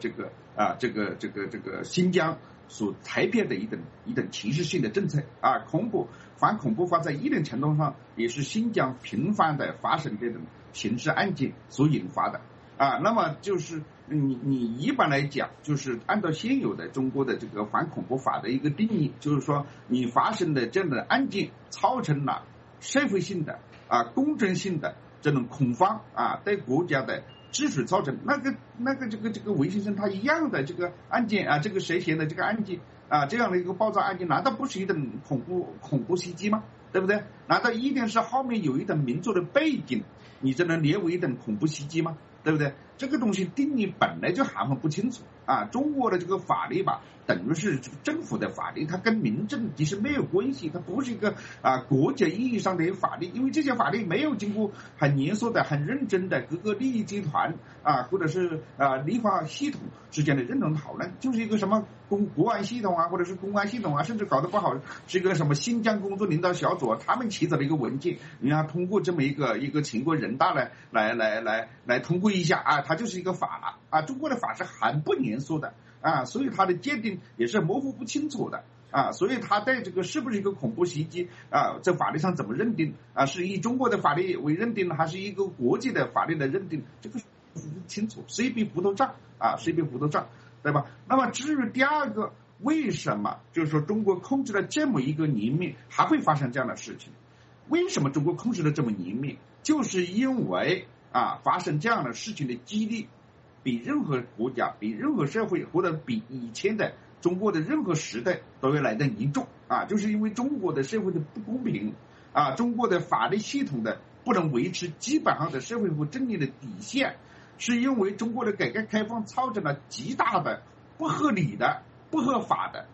新疆所采变的一等歧视性的政策反恐怖法在一定程度上也是新疆频繁的发生这种刑事案件所引发的那么就是你一般来讲，就是按照现有的中国的这个反恐怖法的一个定义，就是说你发生的这样的案件造成了社会性的公正性的这种恐慌对国家的秩序造成那个这个韦先生他一样的这个案件这个涉嫌的这个案件这样的一个爆炸案件，难道不是一种恐怖袭击吗？对不对？难道一定是后面有一种民族的背景，你才能列为一种恐怖袭击吗？对不对？这个东西定义本来就含混不清楚中国的这个法律吧，等于是这个政府的法律，它跟民政其实没有关系，它不是一个国家意义上的法律，因为这些法律没有经过很严肃的、很认真的各个利益集团或者是立法系统之间的认真讨论，就是一个什么国安系统或者是公安系统甚至搞得不好是一个什么新疆工作领导小组他们起草的一个文件，你要通过这么一个请过人大来通过一下它就是一个法中国的法是很不严肃的所以它的界定也是模糊不清楚的所以它对这个是不是一个恐怖袭击在法律上怎么认定是以中国的法律为认定还是一个国际的法律的认定，这个不清楚，谁比胡头账谁比胡头账，对吧？那么至于第二个，为什么就是说中国控制了这么一个年面还会发生这样的事情？为什么中国控制了这么年面？就是因为发生这样的事情的几率比任何国家、比任何社会或者比以前的中国的任何时代都要来得严重就是因为中国的社会的不公平中国的法律系统的不能维持基本上的社会和正义的底线，是因为中国的改革开放造成了极大的不合理的、不合法的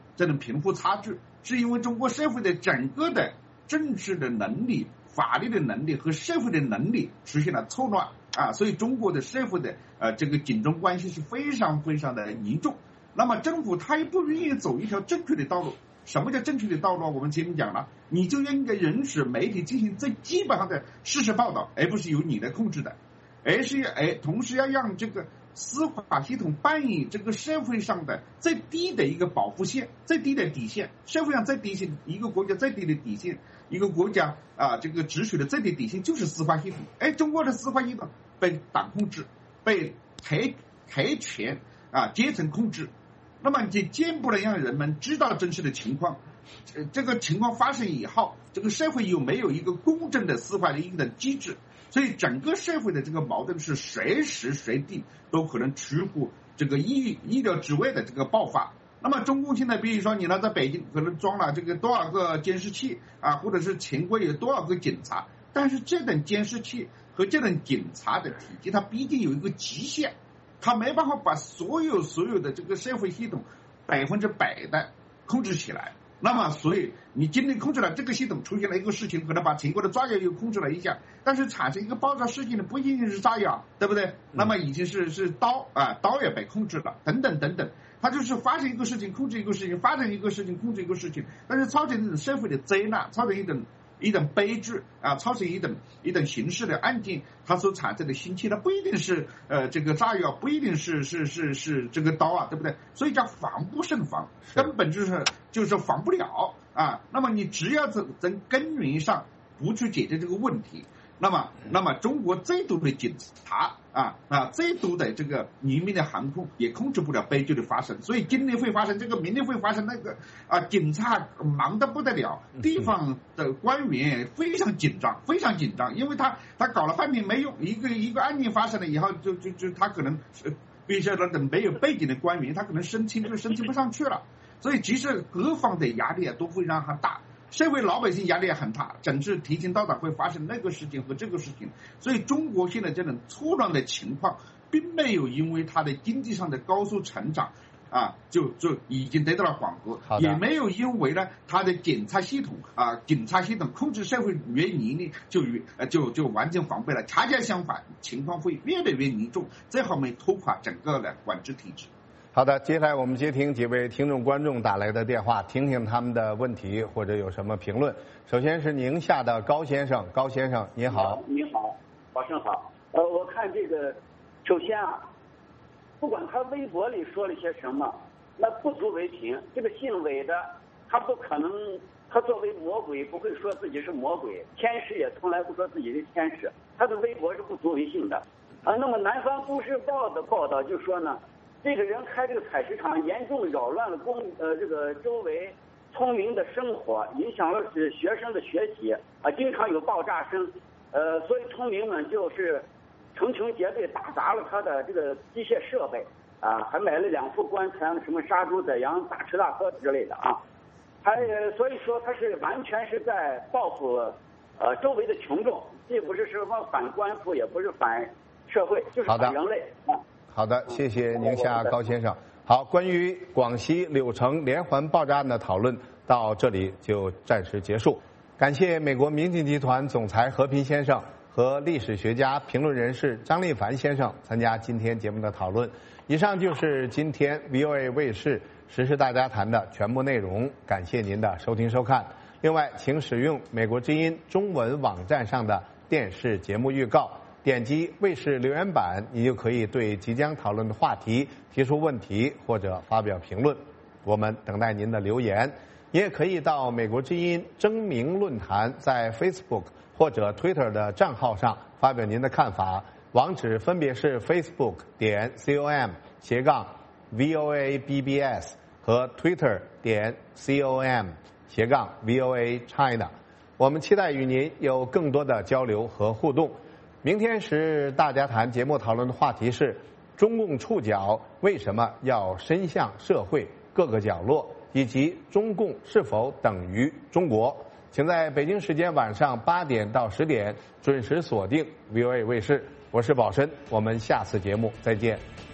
这种贫富差距，是因为中国社会的整个的政治的能力、法律的能力和社会的能力出现了错乱啊，所以中国的社会的这个竞争关系是非常非常的严重。那么政府他也不愿意走一条正确的道路。什么叫正确的道路？我们前面讲了，你就应该允许媒体进行最基本上的事实报道，而不是由你来控制的，而是同时要让这个司法系统扮演这个社会上的最低的一个保护线、最低的底线。社会上最低线，一个国家最低的底线，一个国家这个秩序的最低底线就是司法系统。中国的司法系统被党控制，被特权阶层控制。那么你既不能让人们知道真实的情况，这个情况发生以后，这个社会有没有一个公正的司法的一个机制？所以整个社会的这个矛盾是随时随地都可能出乎这个意料之外的这个爆发。那么中共现在比如说你呢，在北京可能装了这个多少个监视器或者是全国有多少个警察，但是这种监视器和这种警察的体系，它毕竟有一个极限。他没办法把所有的这个社会系统100%的控制起来，那么所以你今天控制了这个系统，出现了一个事情，可能把全国的炸药又控制了一下，但是产生一个爆炸事件的不一定是炸药，对不对？那么已经是刀也被控制了，等等等等，它就是发生一个事情控制一个事情，发生一个事情控制一个事情，但是造成这种社会的灾难，造成一种悲剧造成一种刑事的案件，它所产生的刑期呢，不一定是这个炸药，不一定是这个刀对不对？所以叫防不胜防，根本就是防不了那么你只要从根源上不去解决这个问题，那么中国最多的警察最多的这个人民的航空也控制不了悲剧的发生，所以今年会发生这个，明年会发生那个警察忙得不得了，地方的官员非常紧张，因为他搞了半天没用，一个案件发生了以后，就他可能比如说那种没有背景的官员，他可能申请不上去了，所以其实各方的压力都会让他大。社会老百姓压力也很大，整治提前到达会发生那个事情和这个事情，所以中国现在这种错乱的情况，并没有因为它的经济上的高速成长就已经得到了缓和，也没有因为呢它的警察系统控制社会原因呢就完全防备了，恰恰相反，情况会越来越严重，最后面拖垮整个的管制体制。 好的，接下来我们接听几位听众观众打来的电话，听听他们的问题或者有什么评论。首先是宁夏的高先生，高先生你好。 你好，老师好。我看这个，首先不管他微博里说了些什么，那不足为凭。这个姓韦的，他不可能，他作为魔鬼不会说自己是魔鬼，天使也从来不说自己是天使，他的微博是不足为信的。那么南方都市报的报道就说呢，这个人开这个采石场严重扰乱了这个周围村民的生活，影响了学生的学习经常有爆炸声，所以村民们就是成群结队打砸了他的这个机械设备还买了2副棺材，什么杀猪宰羊、大吃大喝之类的所以说他是完全是在报复周围的群众，既不是什么反官府，也不是反社会，就是反人类好的，谢谢宁夏高先生。好，关于广西柳城连环爆炸案的讨论到这里就暂时结束。感谢美国明镜集团总裁何平先生和历史学家、评论人士张立凡先生参加今天节目的讨论。以上就是今天 VOA 卫视时事大家谈的全部内容，感谢您的收听收看。另外，请使用美国之音中文网站上的电视节目预告，点击卫视留言板，你就可以对即将讨论的话题提出问题或者发表评论。我们等待您的留言。也可以到美国之音征名论坛在 Facebook 或者 Twitter 的账号上发表您的看法，网址分别是 facebook.com/VOABBS 和 Twitter.com/VOA China。我们期待与您有更多的交流和互动。明天是大家谈节目讨论的话题是中共触角为什么要伸向社会各个角落，以及中共是否等于中国。请在北京时间晚上8点到10点准时锁定 VOA 卫视，我是宝申，我们下次节目再见。